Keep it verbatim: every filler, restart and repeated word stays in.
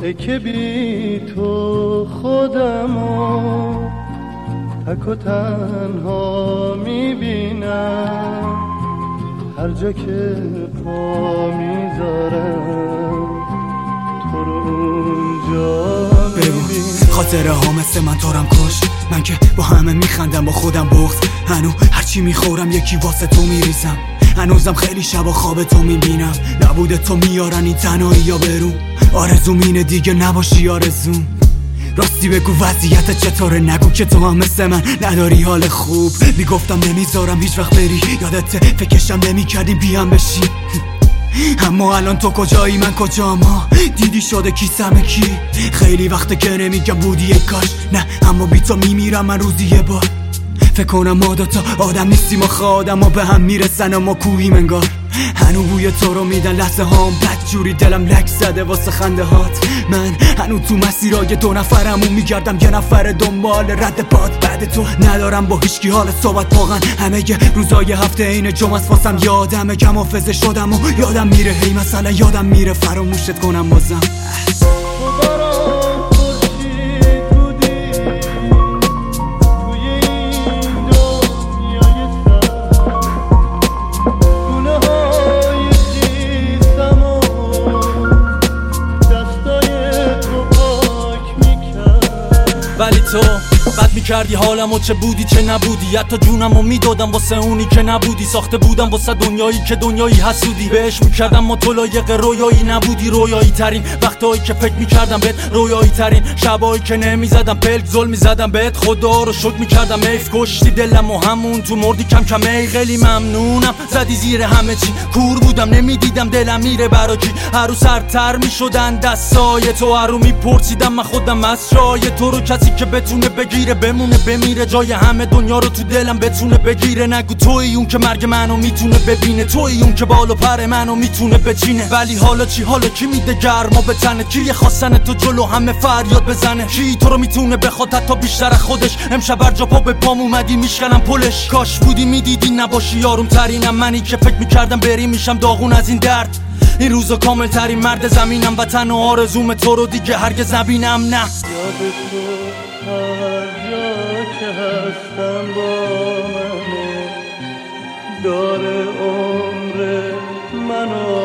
ای که بی تو خودمو تک و تنها میبینم، هر جا که پا میذارم تو رو اونجا میبینم. خاطره ها مثل من تارم کش، من که با همه میخندم با خودم بغض، هنو هرچی میخورم یکی واسه تو میریزم، هنوزم خیلی شبا خواب تو میبینم، نبوده تو میارن این تنهایی یا برون، آرزوم اینه دیگه نباشی آرزوم. راستی بگو وضعیت چطوره، نگو که تو هم مثل من نداری حال خوب، میگفتم نمیذارم هیچ وقت بری، یادت فکرشم نمیکردیم بیام بشی، اما الان تو کجایی من کجا، ما دیدی شده کیسم کی، خیلی وقته که نمیگم بودی ای کاش، نه اما بی تو میمیرم من روزی یه بار، فکر کنم ما دوتا آدم نیستیم و آدم ها به هم میرسن و ما کوهیم انگار، هنو بوی تو رو میدن لحظه هام بد جوری دلم لک زده واسه خنده هات، من هنو تو مسیرای دو نفرمون میگردم یه نفر دنبال رد پاد، بعد تو ندارم با هیچکی حال صحبت، واقعا همه ی روزای هفته این جمعه است واسم، یادمه کم حافظه شدم و یادم میره، هی مثلا یادم میره فراموشت کنم بازم. ولی تو بد میکردی حالمو، چه بودی چه نبودی، حتی جونمو میدادم واسه اونی که نبودی، ساخته بودم واسه دنیایی که دنیایی حسودی، بهش میکردم ما تو لایق رویایی نبودی، رویایی ترین وقتایی که فکر میکردم بهت، رویایی ترین شبایی که نمیزدم پلک ظلم میزدم بهت، خدا رو شکر میکردم ایف کشتی دلم و همون تو مردی کم کم، ای خیلی ممنونم زدی زیر همه چی، کور بودم نمیدیدم دلم میره برا کی، هر رو سرتر میشدن دستای تو، هر رو میپرسیدم من خودم از جای تو رو، کسی که بتونه بگیره بمونه بمیره، جای همه دنیا رو تو دلم بتونه بگیره، نگو تویی اون که مرگ منو میتونه ببینه، تویی اون که بال و پر منو میتونه بچینه، ولی حالا چی، حالا کی میده گرما به تنه، کی خواستن تو جلو همه فریاد بزنه، کی تو رو میتونه بخواد حتی بیشتر از خودش، امشب بر جا پا به پام اومدی میشکنم پلش، کاش بودی میدیدی نباشی یارم ترینم، منی که فکر میکردم بری میشم داغون از این درد، این روزا کامل ترین مرد زمینم، وطن و آرزوم تو رو دیگه هرگز نبینم، نه یاد تو هر جا که هستم با منه، داره عمر منو